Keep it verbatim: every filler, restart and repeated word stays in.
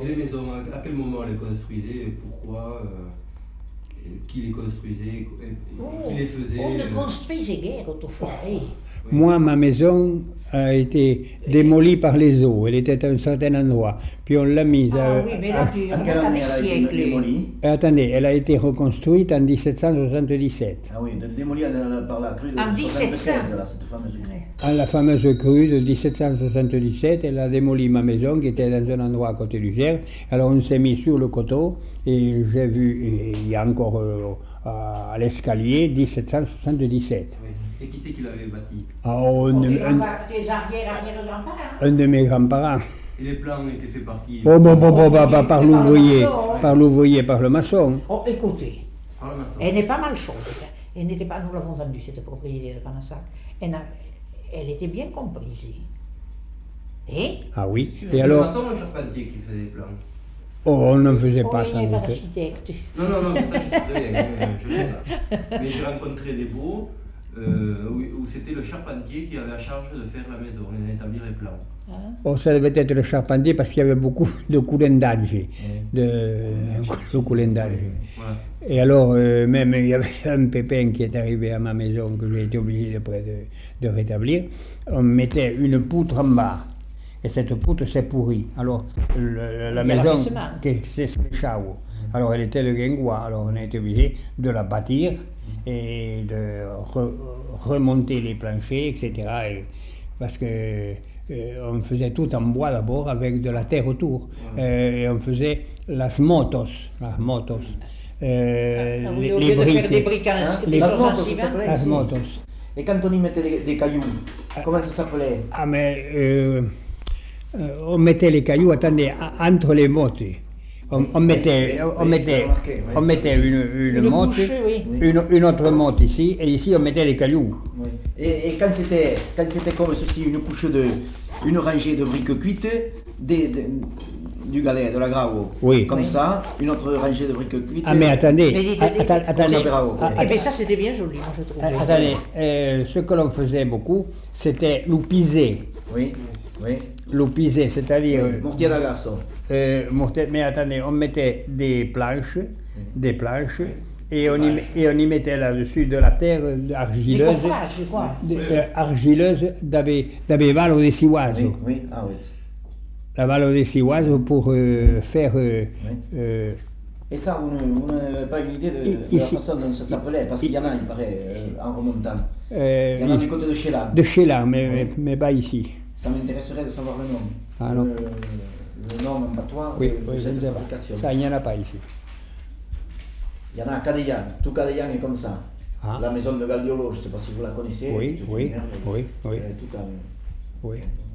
Et les maisons, à quel moment les construisaient, pourquoi, euh, qui les construisait, Oh, qui les faisait? on ne euh... construisait guère autrefois. Oui. Moi, ma maison a été démolie par les eaux. Elle était à un certain endroit. Puis on l'a mise Ah à... oui, mais là, à- tu En remontes quelle à année des elle a été siècles. démolie? Attendez, elle a été reconstruite en dix-sept cent soixante-dix-sept. Ah oui, de- démolie euh, par la crue de En dix-sept cents. soixante-quinze, là, cette fameuse crue. Ouais. À la fameuse crue de dix-sept cent soixante-dix-sept, elle a démoli ma maison qui était dans un endroit à côté du Gers. Alors on s'est mis sur le coteau et j'ai vu, et il y a encore euh, à, à l'escalier, dix-sept cent soixante-dix-sept. Oui. Et qui c'est qui l'avait bâti? Ah, oh, un, Oh, tes un- grands-parents, tes arrière-arrière-grands-parents. un de mes grands-parents. Et les plans étaient faits par qui? Oh, bon, bon, bon, bah, bah, par Par le l'ouvrier, maçon. par l'ouvrier, par le maçon. Oh, écoutez, Par le maçon. elle n'est pas mal chaude. Elle n'était pas, nous l'avons vendue, cette propriété de Panassac. Elle, n'a- elle était bien comprise. Et Ah oui. C'est Et le alors, maçon ou le charpentier qui faisait les plans? oh, on ne faisait oh, pas il sans n'est pas doute. d'architecte. Non, non, non, mais ça je sais très bien, euh, je sais pas. Mais j'ai rencontré des baux euh, où, où c'était le charpentier qui avait la charge de faire la maison et d'établir les plans. Hein? Oh, ça devait être le charpentier parce qu'il y avait beaucoup de coulendage, de, de coulendage. Voilà. Et alors, euh, même il y avait un pépin qui est arrivé à ma maison que j'ai été obligé de, de, de rétablir. On mettait une poutre en bas. Et cette poutre s'est pourrie. Alors, le, la Il y a maison, l'affaissement. c'est chao. Alors, elle était le guingois. Alors, on a été obligé de la bâtir et de re, remonter les planchers, et cetera. Et, parce que euh, on faisait tout en bois d'abord avec de la terre autour. Euh, et on faisait las motos. Las motos. Euh, Ah oui, les, au les lieu de faire briques. des briques en, Hein? des Las choses en motos, ça ciment. s'appelait Las ici. motos. Et quand on y mettait des, des cailloux, comment ça s'appelait? Ah, mais euh, euh, on mettait les cailloux, attendez, a- entre les mottes. On, on mettait, oui, on oui, mettait, j'ai remarqué, oui. on mettait une, une, Une motte, couche, oui. une, une autre motte ici, et ici on mettait les cailloux. Oui. Et, et quand c'était quand c'était comme ceci, une couche de, une rangée de briques cuites, des, des- du galet, de la gravo, Oui. comme Oui. ça, une autre rangée de briques cuites. Ah mais attendez, Mais dites- a- dites- atta- attendez, on s'appellera au- a- Eh bien, atta- ça, c'était bien joli, moi, je trouve. a- attendez, euh, ce que l'on faisait beaucoup, c'était l'oupiser. Oui, oui. L'oupiser, c'est-à-dire, Mortier d'agaçon. euh, mortel- mais attendez, on mettait des planches, des planches, et on, y, met- et on y mettait là-dessus de la terre Des argileuse, coffrages, quoi. de- euh, argileuse d'ave d'avevalo de siwazo. Oui, oui, ah oui. La valo de siwazo pour euh, faire euh, Oui. euh, Et ça, vous ne- vous n'avez pas une idée de, I- de la ici- façon dont ça s'appelait? Parce qu'il y en a, il paraît, euh, en remontant. euh, Il y en a du côté de Chélan. de Chélan, mais, Oui. mais, mais pas ici. Ça m'intéresserait de savoir le nom. Ah, non. Le, le nom en patois Oui, de, de oui, je cette ne sais pas. fabrication. Ça, il n'y en a pas ici. Il y en a à Cadeillan. Tout Cadeillan est comme ça. Ah. La maison de Galdiolo, je ne sais pas si vous la connaissez. Oui, c'est une oui, merveille. oui, oui. Euh, tout en- Oui.